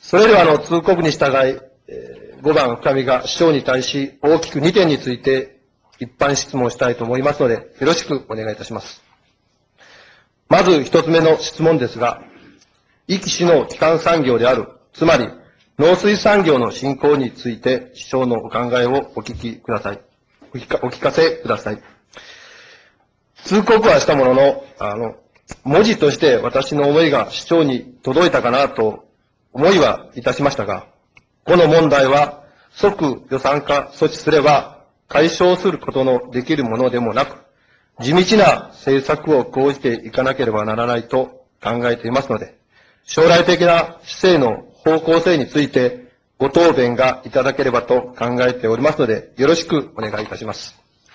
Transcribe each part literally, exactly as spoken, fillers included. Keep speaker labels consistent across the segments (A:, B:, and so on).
A: それでは、あの、通告に従い、えー、ごばん深見が市長に対し、大きくにてんについて一般質問したいと思いますので、よろしくお願いいたします。まず一つ目の質問ですが、壱岐市の基幹産業である、つまり農水産業の振興について、市長のお考えをお聞きください。お聞か、お聞かせください。通告はしたものの、あの、文字として私の思いが市長に届いたかなと思いはいたしましたが、この問題は即予算化措置すれば解消することのできるものでもなく、地道な政策を講じていかなければならないと考えていますので、将来的な市政の方向性についてご答弁がいただければと考えておりますので、よろしくお願いいたします。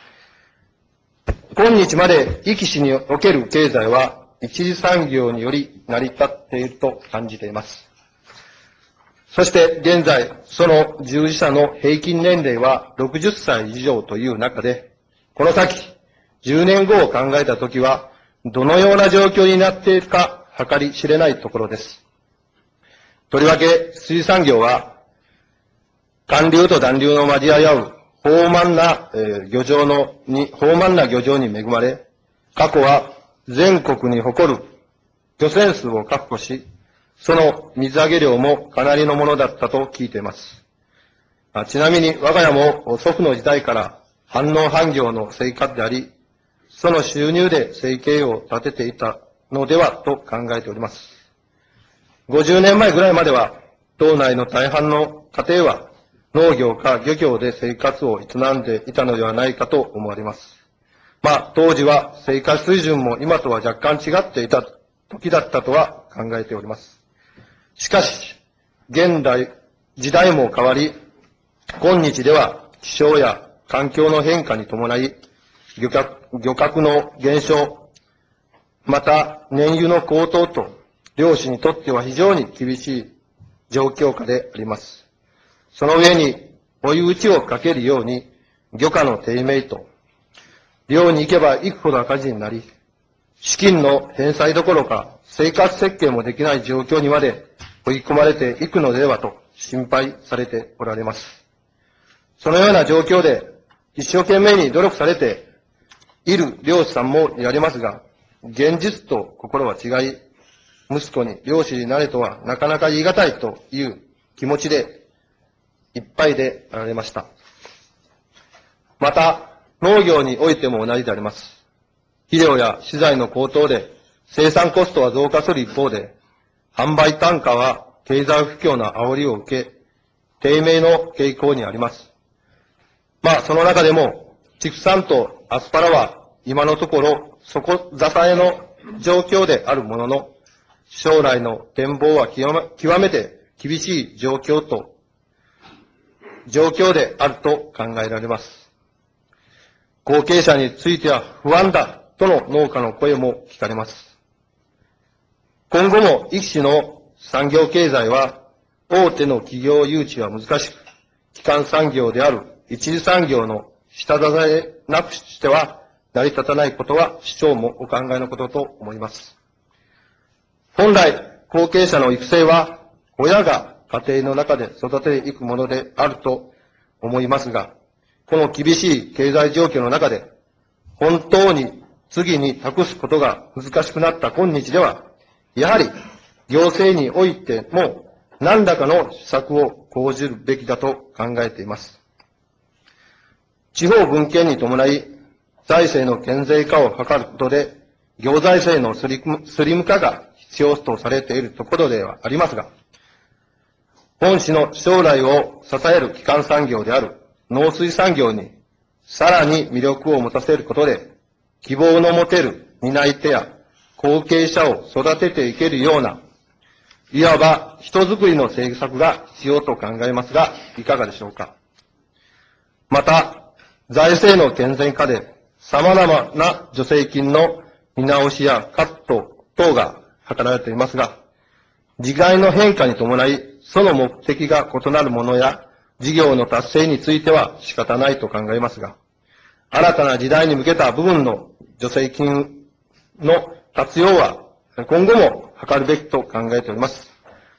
A: 今日まで壱岐市における経済は一次産業により成り立っていると感じています。そして現在、その従事者の平均年齢はろくじゅっさい以上という中で、この先、じゅうねんごを考えたときは、どのような状況になっているか計り知れないところです。とりわけ、水産業は、寒流と暖流の交わり合う豊満な、えー、漁場のに、豊満な漁場に恵まれ、過去は全国に誇る漁船数を確保し、その水揚げ量もかなりのものだったと聞いています。ちなみに我が家も祖父の時代から半農半業の生活であり、その収入で生計を立てていたのではと考えております。ごじゅうねんまえぐらいまでは、島内の大半の家庭は農業か漁業で生活を営んでいたのではないかと思われます。まあ、当時は生活水準も今とは若干違っていた時だったとは考えております。しかし、現代、時代も変わり、今日では気象や環境の変化に伴い、漁獲、漁獲の減少、また燃油の高騰と、漁師にとっては非常に厳しい状況下であります。その上に、追い打ちをかけるように、漁価の低迷と、漁に行けば行くほど赤字になり、資金の返済どころか、生活設計もできない状況にまで追い込まれていくのではと心配されておられます。そのような状況で一生懸命に努力されている漁師さんもいられますが、現実と心は違い、息子に漁師になれとはなかなか言い難いという気持ちでいっぱいであられました。また、農業においても同じであります。肥料や資材の高騰で生産コストは増加する一方で、販売単価は経済不況の煽りを受け、低迷の傾向にあります。まあ、その中でも、畜産とアスパラは今のところ底支えの状況であるものの、将来の展望は極めて厳しい状況と、状況であると考えられます。後継者については不安だとの農家の声も聞かれます。今後も壱岐市の産業経済は大手の企業誘致は難しく、基幹産業である一次産業の下支えなくしては成り立たないことは市長もお考えのことと思います。本来、後継者の育成は親が家庭の中で育てていくものであると思いますが、この厳しい経済状況の中で、本当に次に託すことが難しくなった今日では、やはり行政においても何らかの施策を講じるべきだと考えています。地方分権に伴い、財政の健全化を図ることで、行財政のスリム、スリム化が必要とされているところではありますが、本市の将来を支える基幹産業である農水産業にさらに魅力を持たせることで、希望の持てる担い手や後継者を育てていけるような、いわば人づくりの政策が必要と考えますが、いかがでしょうか。また、財政の健全化で様々な助成金の見直しやカット等が図られていますが、時代の変化に伴い、その目的が異なるものや事業の達成については仕方ないと考えますが、新たな時代に向けた部分の助成金の活用は今後も図るべきと考えております。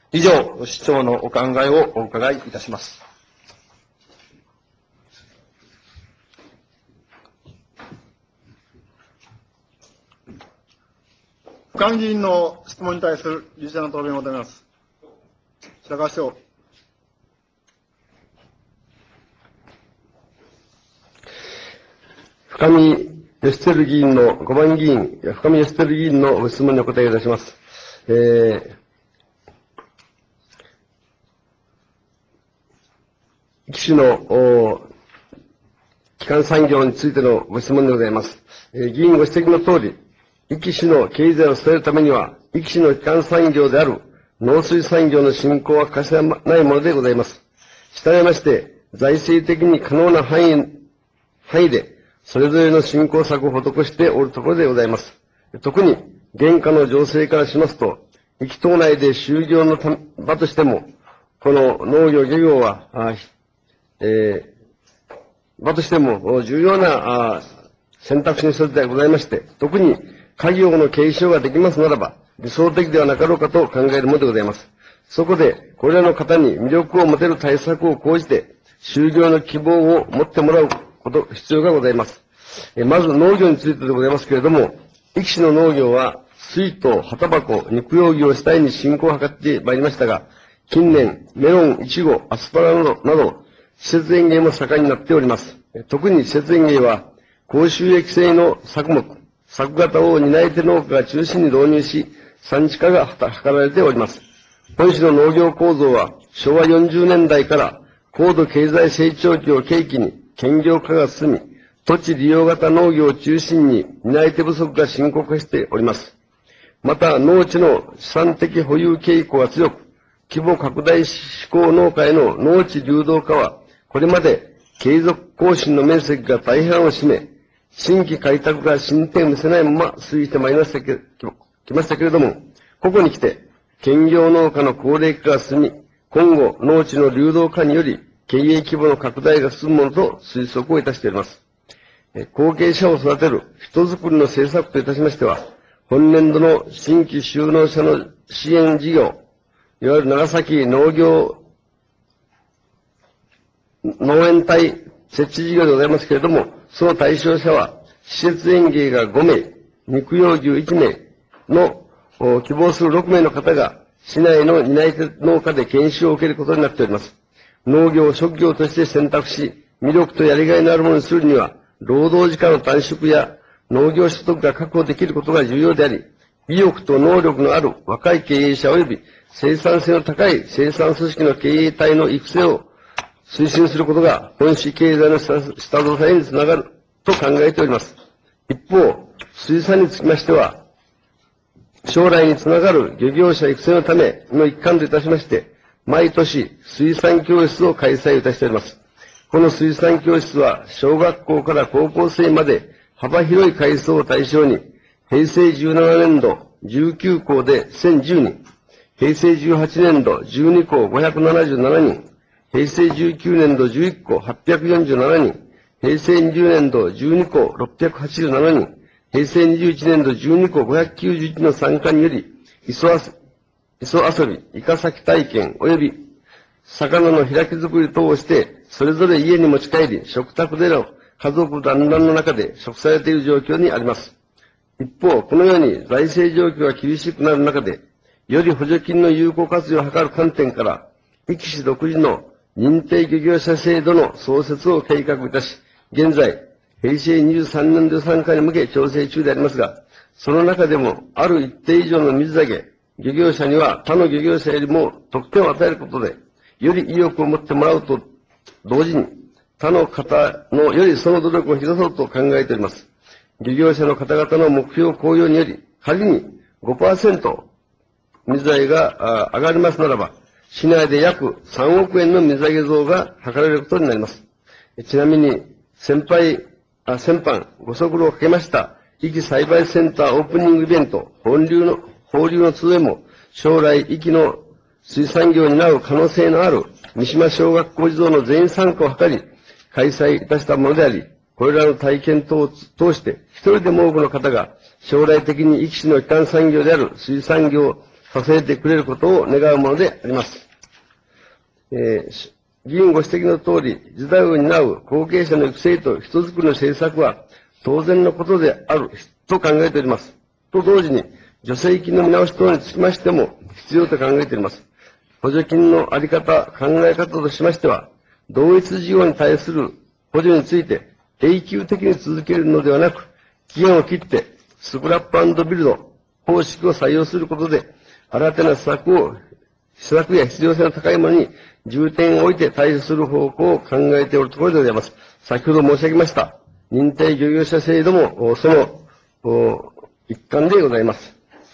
A: 以上、市長のお考えをお伺いいたします。
B: 他の議員の質問に対する理事者の答弁を求めます。白川市長。
C: 深見義輝議員の、ごばん議員、深見義輝議員のご質問にお答えいたします。えー、機種の基幹産業についてのご質問でございます。えー、議員ご指摘のとおり、壱岐市の経済を支えるためには、壱岐市の基幹産業である農水産業の振興は欠かせないものでございます。したがいまして、財政的に可能な範囲、範囲で、それぞれの振興策を施しておるところでございます。特に、現下の情勢からしますと、壱岐島内で就業の場としても、この農業漁業は、あえー、場としても重要なあ選択肢の一つでございまして、特に家業の継承ができますならば、理想的ではなかろうかと考えるものでございます。そこで、これらの方に魅力を持てる対策を講じて、就業の希望を持ってもらうこと、必要がございます。えまず農業についてでございますけれども、壱岐市の農業は、水稲、葉タバコ、肉用業を主体に振興を図ってまいりましたが、近年、メロン、イチゴ、アスパラなど、など、施設園芸も盛んになっております。特に施設園芸は、高収益性の作物、作型を担い手農家が中心に導入し、産地化が図られております。本市の農業構造は、しょうわよんじゅうねんだいから高度経済成長期を契機に兼業化が進み、土地利用型農業を中心に担い手不足が深刻化しております。また、農地の資産的保有傾向が強く、規模拡大志向農家への農地流動化は、これまで継続更新の面積が大半を占め、新規開拓が進展を見せないまま推移してまいりましたけきましたけれども、ここに来て、兼業農家の高齢化が進み、今後、農地の流動化により、経営規模の拡大が進むものと推測をいたしております。後継者を育てる人づくりの政策といたしましては、本年度の新規就農者の支援事業、いわゆる長崎農業農園体設置事業でございますけれども、その対象者は、施設園芸がごめい、肉用牛いちめいの希望するろくめいの方が、市内の担い手農家で研修を受けることになっております。農業を職業として選択し、魅力とやりがいのあるものにするには、労働時間の短縮や農業所得が確保できることが重要であり、意欲と能力のある若い経営者及び生産性の高い生産組織の経営体の育成を推進することが本市経済の下支えにつながると考えております。一方、水産につきましては、将来につながる漁業者育成のための一環といたしまして、毎年水産教室を開催いたしております。この水産教室は、小学校から高校生まで幅広い階層を対象に、へいせいじゅうななねんどじゅうきゅうこうでせんじゅうにん、へいせいじゅうはちねんどじゅうにこうごひゃくななじゅうななにん、へいせいじゅうきゅうねんどじゅういっこはっぴゃくよんじゅうななにん、へいせいにじゅうねんどじゅうにころっぴゃくはちじゅうななにん、へいせいにじゅういちねんどじゅうにこごひゃくきゅうじゅういちの参加により、磯遊び、イカサキ体験及び魚の開き作り等をして、それぞれ家に持ち帰り、食卓での家族団らんの中で食されている状況にあります。一方、このように財政状況が厳しくなる中で、より補助金の有効活用を図る観点から、壱岐市独自の認定漁業者制度の創設を計画いたし、現在、へいせいにじゅうさんねん度予算化に向け調整中でありますが、その中でも、ある一定以上の水揚げ、漁業者には他の漁業者よりも特典を与えることで、より意欲を持ってもらうと同時に、他の方のよりその努力を引き出そうと考えております。漁業者の方々の目標向上により、仮に ごパーセント 水揚げが上がりますならば、市内で約さんおくえんの水揚げ増が図られることになります。ちなみに、先輩、あ先般、ご足労をかけました、壱岐栽培センターオープニングイベント、放流の、放流の通へも、将来、壱岐の水産業に担う可能性のある三島小学校児童の全員参加を図り、開催いたしたものであり、これらの体験等を通して、一人でも多くの方が、将来的に壱岐市の基幹産業である水産業を支えてくれることを願うものであります。えー、議員ご指摘の通り、時代を担う後継者の育成と人づくりの政策は当然のことであると考えております。と同時に、助成金の見直し等につきましても必要と考えております。補助金のあり方、考え方としましては、同一事業に対する補助について永久的に続けるのではなく、期限を切ってスクラップ&ビルド方式を採用することで、新たな施策を、施策や必要性の高いものに重点を置いて対処する方向を考えておるところでございます。先ほど申し上げました、認定漁業者制度もその一環でございます。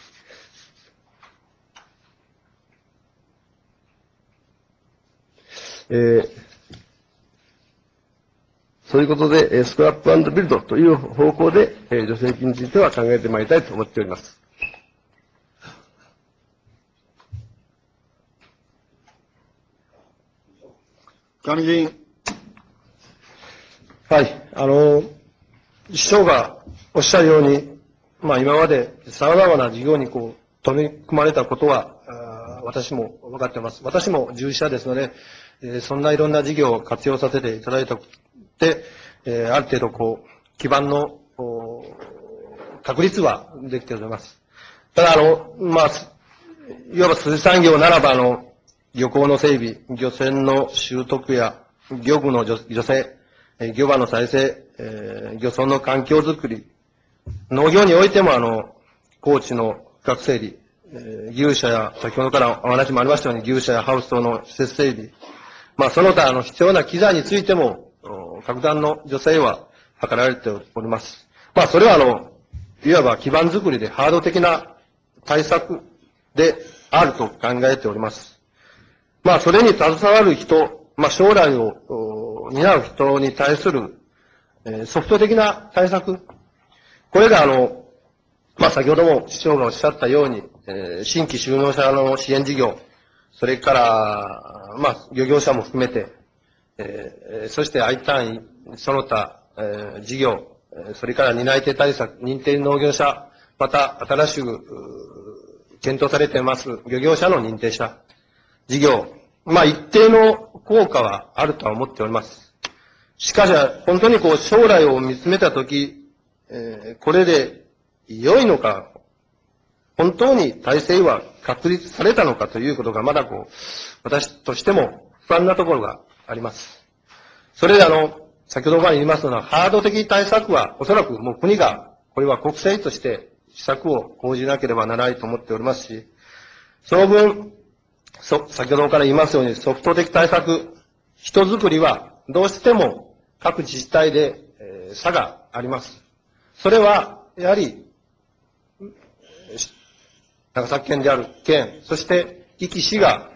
C: えー、そういうことで、スクラップ&ビルドという方向で、助成金については考えてまいりたいと思っております。
B: 上議員。
A: はい。あの、市長がおっしゃるように、まあ今まで様々な事業にこう、取り組まれたことは、私も分かっています。私も従事者ですので、えー、そんないろんな事業を活用させていただいたで、えー、ある程度こう、基盤の確立はできております。ただ、あの、まあ、いわば水産業ならば、あの、漁港の整備、漁船の習得や、漁具の助成、漁場の再生、えー、漁村の環境づくり、農業においても、あの、高知の区画整理、えー、牛舎や、先ほどからお話もありましたように、牛舎やハウス等の施設整備、まあ、その他、あの、必要な機材についても、格段の助成は図られております。まあ、それは、あの、いわば基盤づくりでハード的な対策であると考えております。まあ、それに携わる人、まあ、将来を担う人に対する、えー、ソフト的な対策、これが、あの、まあ、先ほども市長がおっしゃったように、えー、新規就農者の支援事業、それから、まあ、漁業者も含めて、えー、そして I 単位、その他、えー、事業、それから担い手対策、認定農業者、また新しく検討されています漁業者の認定者、事業、まあ一定の効果はあるとは思っております。しかし、本当にこう将来を見つめたとき、えー、これで良いのか、本当に体制は確立されたのかということがまだこう、私としても不安なところがあります。それであの、先ほどから言いますのは、ハード的対策は、おそらくもう国が、これは国政として施策を講じなければならないと思っておりますし、その分、そ先ほどから言いますように、ソフト的対策、人づくりは、どうしても各自治体で、えー、差があります。それは、やはり、長崎県である県、そして壱岐市が、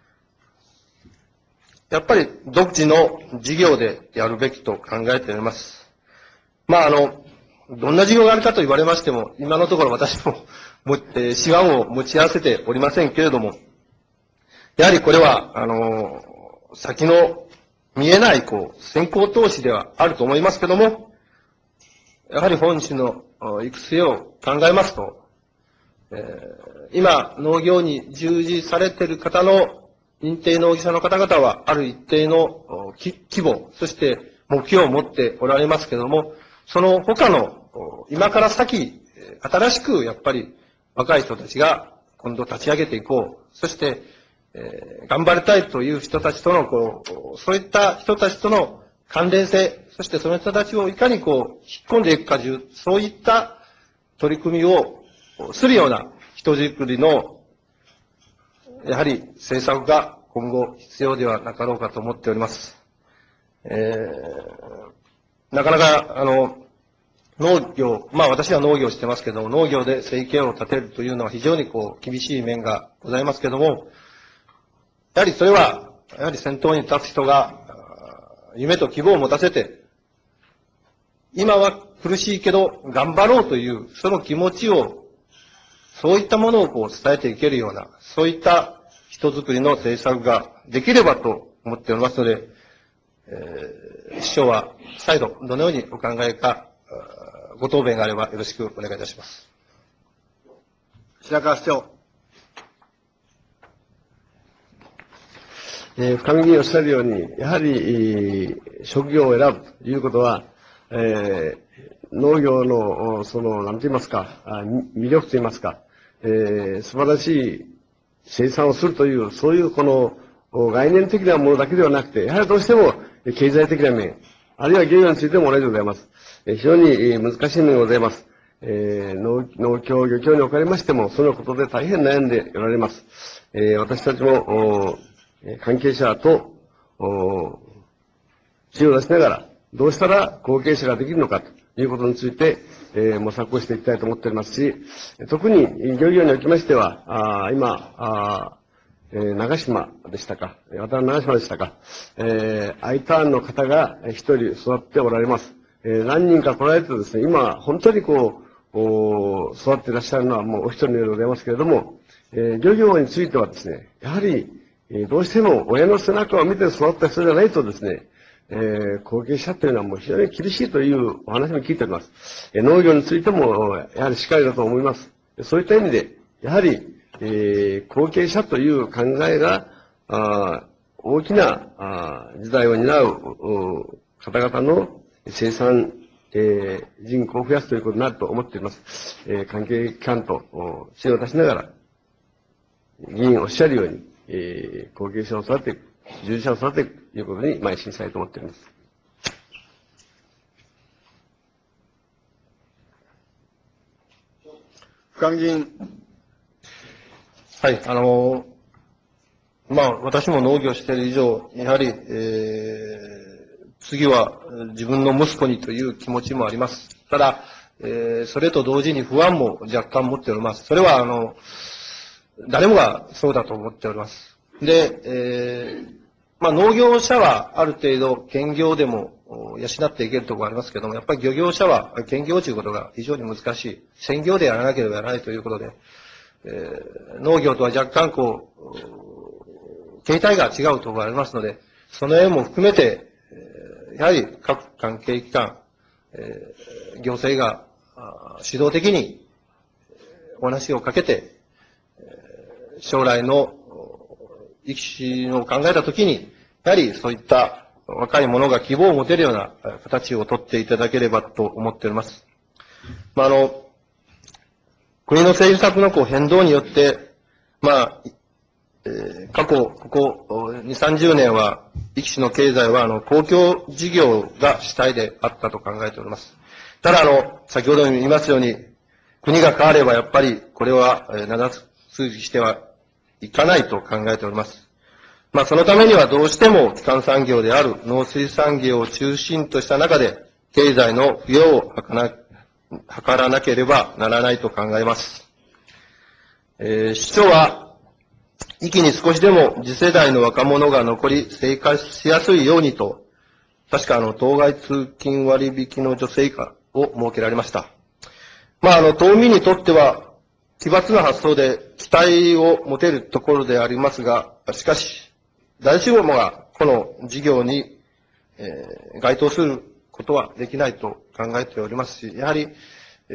A: やっぱり独自の事業でやるべきと考えております。まあ、あの、どんな事業があるかと言われましても、今のところ私も、もえー、手腕を持ち合わせておりませんけれども、やはりこれは、あの、先の見えない、こう、先行投資ではあると思いますけども、やはり本市の育成を考えますと、えー、今、農業に従事されている方の認定農業者の方々は、ある一定の規模、そして目標を持っておられますけれども、その他の、今から先、新しくやっぱり若い人たちが今度立ち上げていこう。そして、えー、頑張りたいという人たちとの、こう、そういった人たちとの関連性、そしてその人たちをいかにこう、引っ込んでいくかという、そういった取り組みをするような人づくりの、やはり政策が今後必要ではなかろうかと思っております。えー、なかなか、あの、農業、まあ私は農業をしてますけども、農業で生計を立てるというのは非常にこう、厳しい面がございますけども、やはりそれは、やはり先頭に立つ人が、夢と希望を持たせて、今は苦しいけど頑張ろうという、その気持ちを、そういったものをこう伝えていけるような、そういった人づくりの政策ができればと思っておりますので、えー、市長は再度どのようにお考えか、ご答弁があればよろしくお願いいたします。
B: 白川市長。
C: えー、深見議員おっしゃるように、やはり、職業を選ぶということは、えー、農業の、その、なんて言いますか、魅力と言いますか、えー、素晴らしい生産をするという、そういうこの、概念的なものだけではなくて、やはりどうしても経済的な面、あるいは漁業についても同じでございます。非常に難しい面がございます。えー、農農協、漁協におかれましても、そのことで大変悩んでおられます。えー、私たちも、関係者と、知恵を出しながら、どうしたら後継者ができるのかということについて、えー、模索をしていきたいと思っておりますし、特に漁業におきましては、あ今あ、えー、長島でしたか、渡辺長島でしたか、えー、I ターンの方が一人育っておられます。えー、何人か来られてですね、今、本当にこう、お育っていらっしゃるのはもうお一人のようでございますけれども、えー、漁業についてはですね、やはり、えー、どうしても親の背中を見て育った人じゃないとですね、えー、後継者というのはもう非常に厳しいというお話も聞いております。えー、農業についても、やはりしっかりだと思います。そういった意味で、やはり、えー、後継者という考えが、あ大きなあ時代を担う方々の生産、えー、人口を増やすということになると思っています。えー、関係機関と知恵を出しながら、議員おっしゃるように、えー、後継者を育てていく、従事者を育てていくということに邁進したいと思っております。
B: 深見議員。
A: はい、あの、まあ、私も農業している以上、やはり、えー、次は自分の息子にという気持ちもあります。ただ、えー、それと同時に不安も若干持っております。それは、あの、誰もがそうだと思っております。で、えー、まあ、農業者はある程度兼業でも養っていけるところがありますけども、やっぱり漁業者は兼業ということが非常に難しい。専業でやらなければならないということで、えー、農業とは若干こう、形態が違うところがありますので、その辺も含めて、やはり各関係機関、えー、行政が指導的にお話をかけて、将来の生き死を考えたときに、やはりそういった若い者が希望を持てるような形をとっていただければと思っております。まあ、あの、国の政策のこう変動によって、まあ、えー、過去、ここに、さんじゅうねんは、壱岐市の経済は、あの、公共事業が主体であったと考えております。ただ、あの、先ほど言いますように、国が変われば、やっぱり、これは、えー、長続きしてはいかないと考えております。まあ、そのためにはどうしても基幹産業である農水産業を中心とした中で、経済の浮揚を図ら図らなければならないと考えます。えー、市長は、壱岐に少しでも次世代の若者が残り生活しやすいようにと、確かあの、当該通勤割引の助成価を設けられました。まあ、あの、島民にとっては、奇抜な発想で期待を持てるところでありますが、しかし、誰しもがこの事業に、えー、該当することはできないと考えておりますし、やはり、え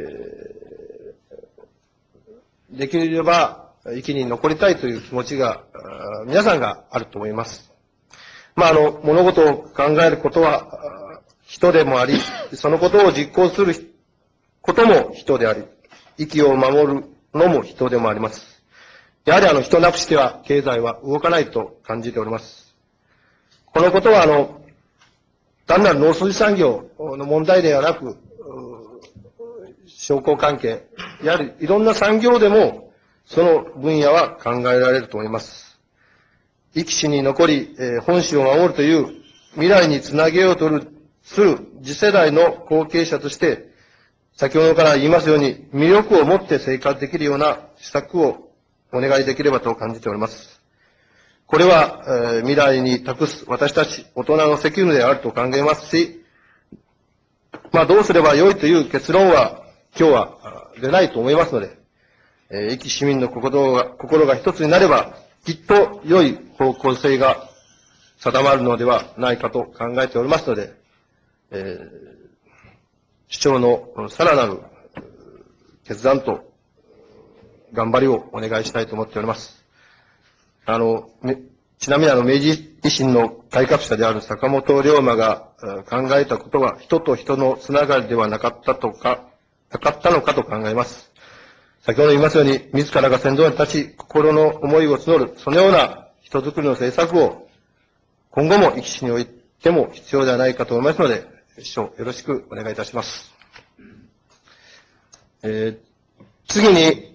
A: ー、できれば、壱岐に残りたいという気持ちが、皆さんがあると思います。まあ、あの、物事を考えることは人でもあり、そのことを実行することも人であり、壱岐を守るのも人でもあります。やはりあの、人なくしては経済は動かないと感じております。このことはあの、単なる農水産業の問題ではなく、商工関係、やはりいろんな産業でも、その分野は考えられると思います。壱岐市に残り、えー、本市を守るという未来につなげようとする次世代の後継者として、先ほどから言いますように、魅力を持って生活できるような施策をお願いできればと感じております。これは、えー、未来に託す私たち大人の責務であると考えますし、まあどうすればよいという結論は今日は出ないと思いますので、えー、壱岐市民の心が、心が一つになれば、きっと良い方向性が定まるのではないかと考えておりますので、えー、市長のさらなる決断と頑張りをお願いしたいと思っております。あの、 ちなみにあの、明治維新の改革者である坂本龍馬が考えたことは、人と人のつながりではなかったとか、なかったのかと考えます。先ほど言いますように、自らが先頭に立ち、心の思いを募る、そのような人づくりの政策を、今後も生き死においても必要ではないかと思いますので、師匠、よろしくお願いいたします。えー、次に、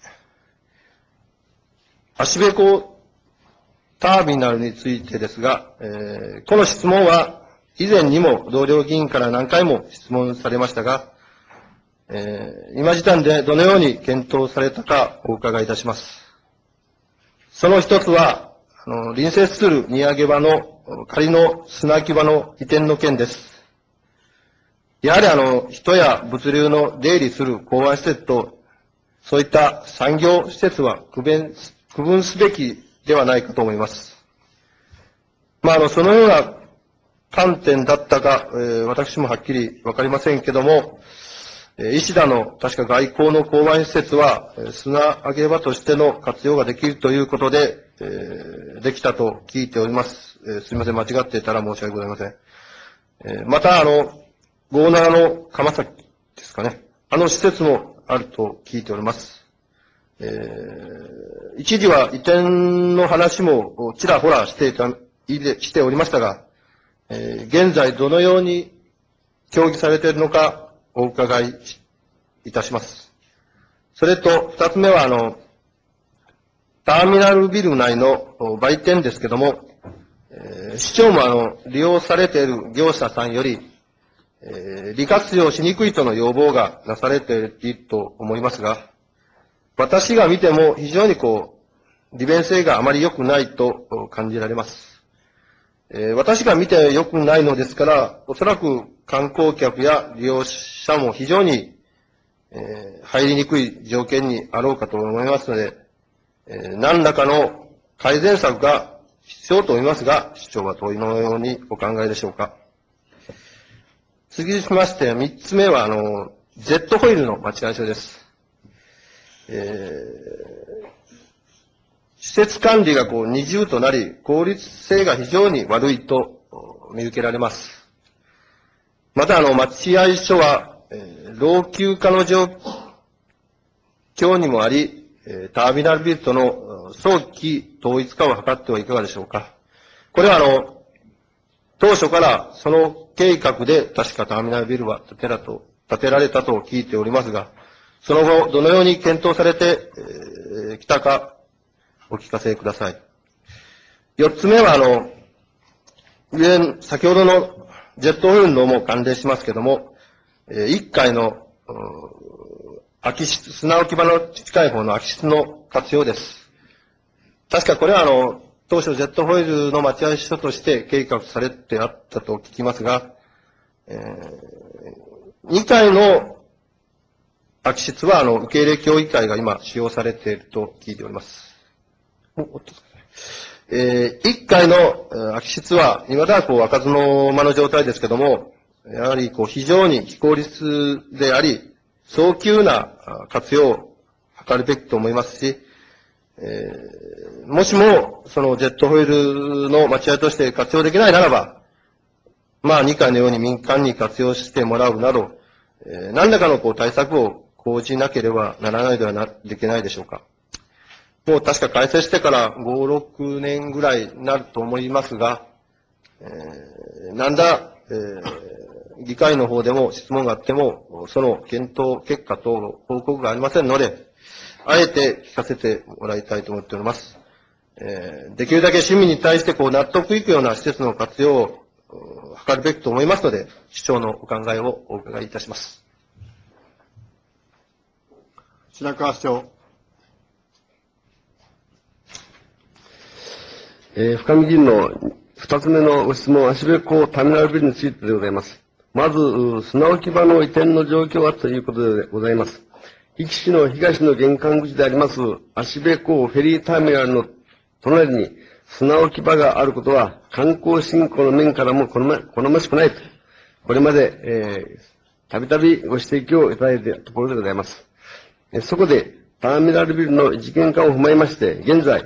A: 芦部港ターミナルについてですが、えー、この質問は以前にも同僚議員から何回も質問されましたが、えー、今時点でどのように検討されたかお伺いいたします。その一つは、あの隣接する荷上げ場の仮の砂置き場の移転の件です。やはりあの、人や物流の出入りする港湾施設と、そういった産業施設は区分、区分すべきではないかと思います。まあ、あの、そのような観点だったか、えー、私もはっきりわかりませんけども、えー、石田の確か外交の港湾施設は、えー、砂揚げ場としての活用ができるということで、えー、できたと聞いております。えー、すみません、間違っていたら申し訳ございません。えー、また、あの、郷長の鎌崎ですかね。あの施設もあると聞いております。えー、一時は移転の話もちらほらしていた、しておりましたが、えー、現在どのように協議されているのかお伺いいたします。それと、二つ目は、あの、ターミナルビル内の売店ですけども、えー、市長もあの、利用されている業者さんより、えー、利活用しにくいとの要望がなされていると思いますが、私が見ても非常にこう、利便性があまり良くないと感じられます。えー、私が見て良くないのですから、おそらく観光客や利用者も非常に、えー、入りにくい条件にあろうかと思いますので、えー、何らかの改善策が必要と思いますが、市長はどのようにお考えでしょうか。次にしまして、三つ目は、あの、ジェットホイールの待合所です。えー、施設管理がこう二重となり、効率性が非常に悪いと見受けられます。また、あの、待合所は、えー、老朽化の状況にもあり、ターミナルビルとの早期統一化を図ってはいかがでしょうか。これは、あの、当初からその計画で確かターミナルビルは建てらと建てられたと聞いておりますが、その後、どのように検討されてき、えー、たか、お聞かせください。四つ目は、あの、上、先ほどのジェットホイールのも関連しますけども、えー、一階の、空き室、砂置き場の近い方の空き室の活用です。確かこれは、あの、当初ジェットホイールの待合所として計画されてあったと聞きますが、えー、にかいの空き室は、あの、受け入れ協議会が今使用されていると聞いております。えー、いっかいの空き室は、今ではこう、開かずの間の状態ですけども、やはりこう、非常に非効率であり、早急な活用を図るべきと思いますし、えー、もしも、そのジェットホイールの待合として活用できないならば、まあ、にかいのように民間に活用してもらうなど、えー、何らかのこう対策を講じなければならないではな、できないでしょうか。もう確か改正してからご、ろくねんぐらいになると思いますが、えー、なんだ、えー、議会の方でも質問があっても、その検討結果等の報告がありませんので、あえて聞かせてもらいたいと思っております。えー、できるだけ市民に対してこう納得いくような施設の活用を図るべきと思いますので、市長のお考えをお伺いいたします。
B: 白川市長。
C: えー、深見議員の二つ目のご質問、芦部港ターミナルビルについてでございます。まず、砂置き場の移転の状況はということでございます。壱岐市の東の玄関口であります、芦部港フェリーターミナルの隣に砂置き場があることは、観光振興の面からも好ま、好ましくないと、これまで、えー、たびたびご指摘をいただいているところでございます。そこで、ターミナルビルの事件化を踏まえまして、現在、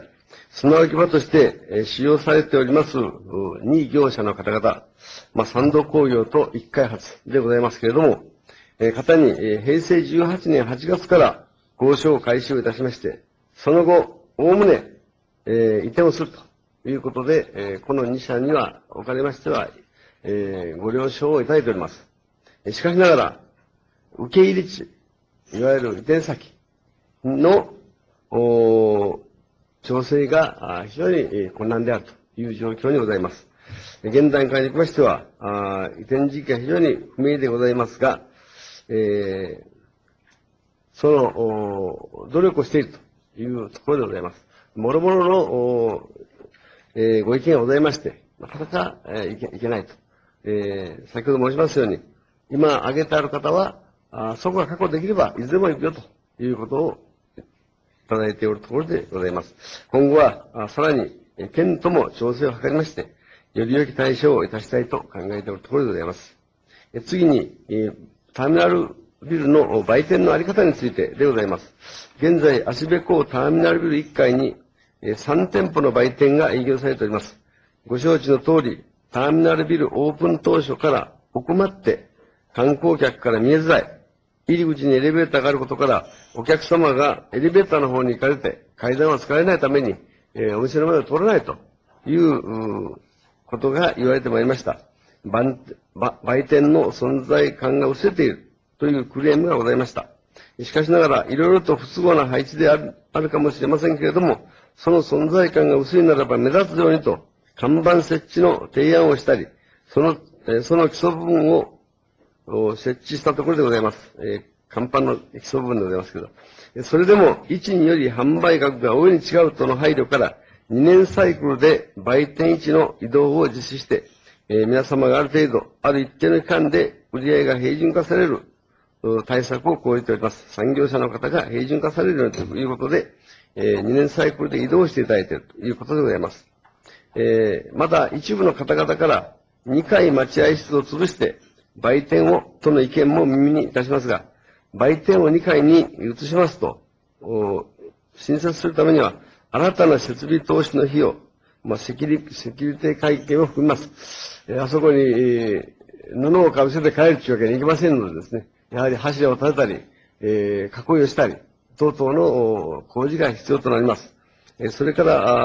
C: 砂置き場として、えー使用されております、に業者の方々、まあ、三度工業と一開発でございますけれども、えー方に、えー平成じゅうはちねんはちがつから交渉を開始をいたしまして、その後、おおむね、えー移転をするということで、えーこのに社には、おかれましては、えーご了承をいただいております。しかしながら、受け入れ地、いわゆる移転先の、おー調整があ非常にえー困難であるという状況にございます。現段階におきましては、あ移転時期が非常に不明でございますが、えーその、お努力をしているというところでございます。もろもろの、おえーご意見がございまして、なかなか、えーいけいけないと。えー先ほど申しますように、今挙げてある方は、あそこが確保できれば、いずれも行くよということをいただいておるところでございます。今後は、あさらに、えー県とも調整を図りまして、より良き対処をいたしたいと考えておるところでございます。え次に、えーターミナルビルの売店のあり方についてでございます。現在、芦部港ターミナルビルいっかいに、えーさん店舗の売店が営業されております。ご承知の通り、ターミナルビルオープン当初から奥まって観光客から見えづらい、入り口にエレベーターがあることから、お客様がエレベーターの方に行かれて階段を使えないために、えーお店の前を通らないといううーことが言われてまいりました。売売店の存在感が薄れているというクレームがございました。しかしながら、いろいろと不都合な配置であるあるかもしれませんけれども、その存在感が薄いならば目立つようにと、看板設置の提案をしたり、その、えーその基礎部分をお設置したところでございます。えー、看板の基礎部分でございますけど。えーそれでも、位置により販売額が大いに違うとの配慮から、にねんサイクルで売店位置の移動を実施して、えー皆様がある程度、ある一定の期間で売上が平準化されるう対策を講じております。産業者の方が平準化されるようにということで、えーにねんサイクルで移動していただいているということでございます。えーまた一部の方々からにかい待合室を潰して売店を、との意見も耳にいたしますが、売店をにかいに移しますと、お新設するためには、新たな設備投資の費用、まあ、セキュリセキュリティ会計を含みます。えーあそこに、えー布をかぶせて帰るというわけにいきませんのでですね、やはり柱を立てたり、えー囲いをしたり、等々のお工事が必要となります。えーそれから、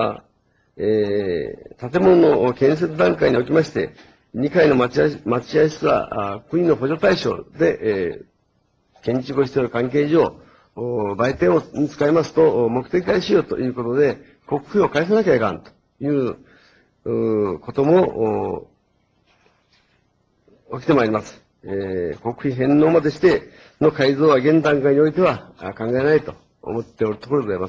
C: あえー建物の建設段階におきまして、にかいの待合待合室は、あ国の補助対象で、えー建築をしている関係上、お売店を使いますと、お目的外使用ということで、国費を返さなきゃいかんといううこともお起きてまいります。えー国費返納までしての改造は現段階においてはあ考えないと思っておるところでございます。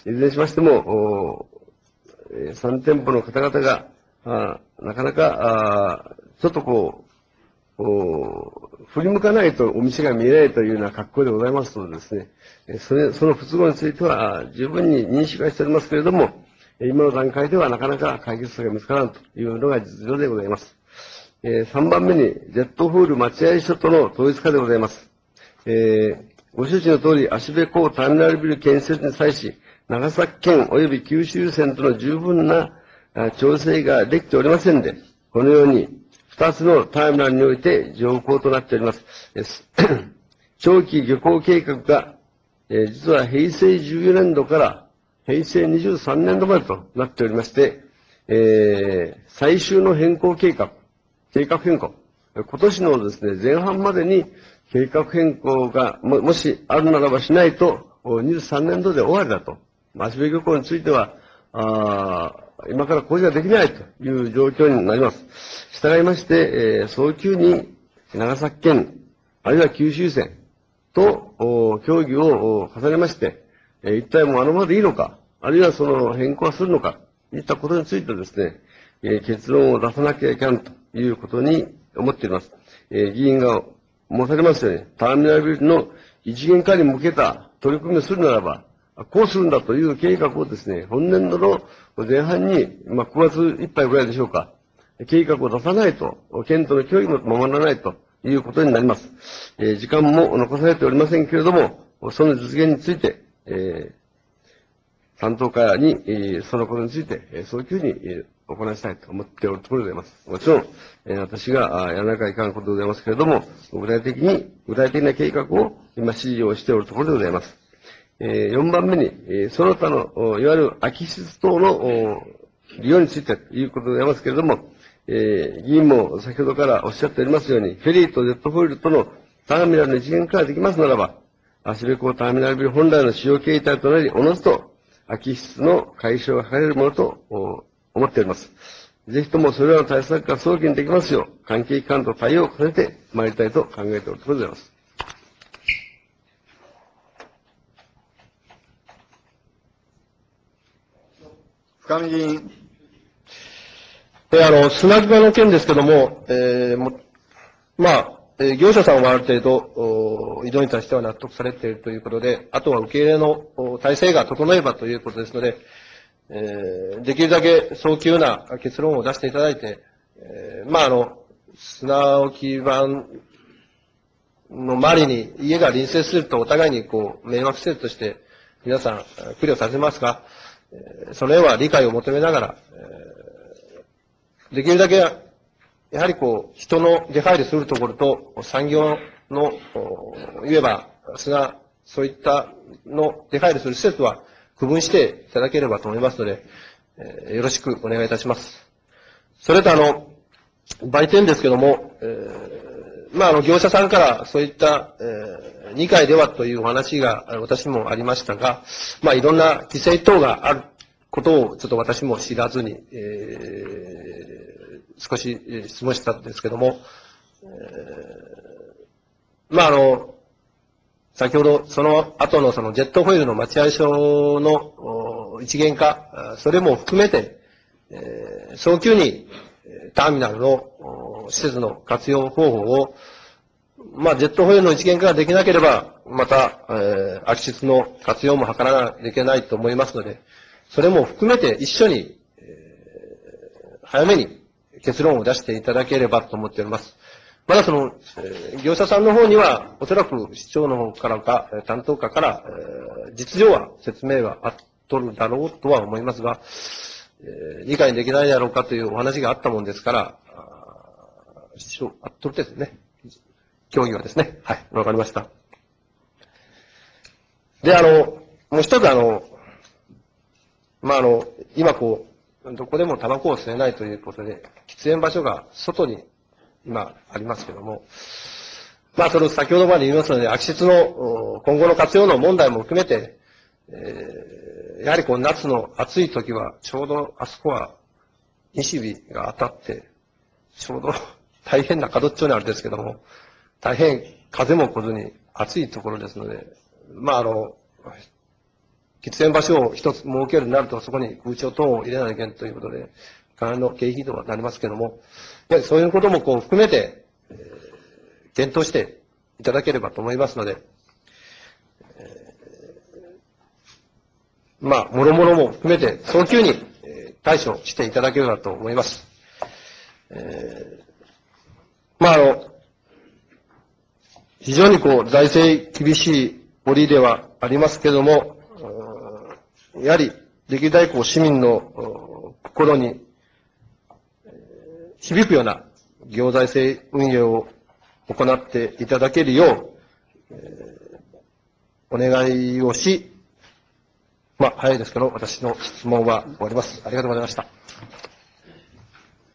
C: いずれにしましても、おえーさん店舗の方々が、あなかなか、あちょっとこう、お振り向かないとお店が見えないというような格好でございますのでですね、えーそれ、その不都合についてはあ十分に認識はしておりますけれども、えー今の段階ではなかなか解決策が見つからんというのが実情でございます。えーさんばんめに、ジェットフール待合所との統一化でございます。えーご承知の通り、芦部港ターミナルビル建設に際し、長崎県及び九州線との十分なあ調整ができておりませんで、このように、二つのターミナルにおいて乗降となっております。えー長期漁港計画が、えー実は平成じゅうよねん度から平成にじゅうさんねん度までとなっておりまして、えー最終の変更計画、計画変更。今年のですね、前半までに計画変更がも、もしあるならばしないと、にじゅうさんねん度で終わりだと。芦部漁港については、あ今から工事ができないという状況になります。従いまして、えー早急に長崎県、あるいは九州線とお協議をお重ねまして、えー一体もうあのままでいいのか、あるいはその変更はするのか、といったことについてですね、えー結論を出さなきゃいけないということに思っています。えー議員が申されますように、ターミナルビルの一元化に向けた取り組みをするならば、こうするんだという計画をですね、本年度の前半に、まあ、くがついっぱいぐらいでしょうか、計画を出さないと、県との協議も守らないということになります。えー時間も残されておりませんけれども、その実現について、えー担当課に、えーそのことについて、えー早急に、えー行いたいと思っておるところでございます。もちろん、えー私があやらなきゃいかんことでございますけれども、具体的に、具体的な計画を今指示をしておるところでございます。えーよんばんめに、えーその他の、おいわゆる空き室等のお利用についてということでございますけれども、えー議員も先ほどからおっしゃっておりますように、フェリーとジェットフォイルとのターミナルの一元化ができますならば、芦部港ターミナルビル本来の使用形態となり、おのずと空き室の解消が図れるものとお思っております。ぜひともそれらの対策が早期にできますよう、関係機関と対応を重ねてまいりたいと考えておるところでございます。
B: 深見議員。
A: で、あの、砂木場の件ですけども、えーもまあ、えー業者さんはある程度、お移動に対しては納得されているということで、あとは受け入れのお体制が整えばということですので、えーできるだけ早急な結論を出していただいて、えーまあ、あの、砂置き場の周りに家が隣接するとお互いにこう、迷惑施設として皆さん、苦慮させますが、えーその辺は理解を求めながら、えーできるだけ、やはりこう、人の出入りするところと産業の、お言えば、砂、そういったの出入りする施設は区分していただければと思いますので、えーよろしくお願いいたします。それとあの、売店ですけども、えーまあ、あの、業者さんからそういった、えー、にかいではというお話があ私もありましたが、まあ、いろんな規制等があることをちょっと私も知らずに、えー少しえー質問したんですけども、えーまあ、あの、先ほどその後のそのジェットホイールの待合所のお一元化、あそれも含めて、えー早急にえーターミナルのお施設の活用方法を、まあ、ジェットホイールの一元化ができなければ、また、えー空き室の活用も図らないといけないと思いますので、それも含めて一緒に、えー早めに結論を出していただければと思っております。まだその、えー業者さんの方には、おそらく市長の方からか、えー担当課から、えー実情は説明はあっとるだろうとは思いますが、えー理解できないだろうかというお話があったもんですから、あー市長、あっとるですね。協議はですね。はい、わかりました。で、あの、もう一つあの、まあ、あの、今こう、どこでもタバコを吸えないということで、喫煙場所が外に今ありますけども、まあ、その先ほどまで言いますので、空き室のお今後の活用の問題も含めて、えーやはりこう夏の暑い時は、ちょうどあそこは西日が当たって、ちょうど大変な角っちょにあるんですけども、大変風も来ずに暑いところですので、まあ、あの、喫煙場所を一つ設けるとなると、そこに空調等を入れないといけないということで、かなりの経費とはなりますけども、やはりそういうこともこう含めて、えー検討していただければと思いますので、えーまあ、もろもろも含めて、早急にえー対処していただければと思います。えーまあ、あの、非常にこう、財政厳しい折ではありますけれども、うんやはり、できるだけこう、市民のうん心にえー響くような行財政運営を行っていただけるよう、えーお願いをし、まあ、早いですけど、私の質問は終わります。ありがとうございました。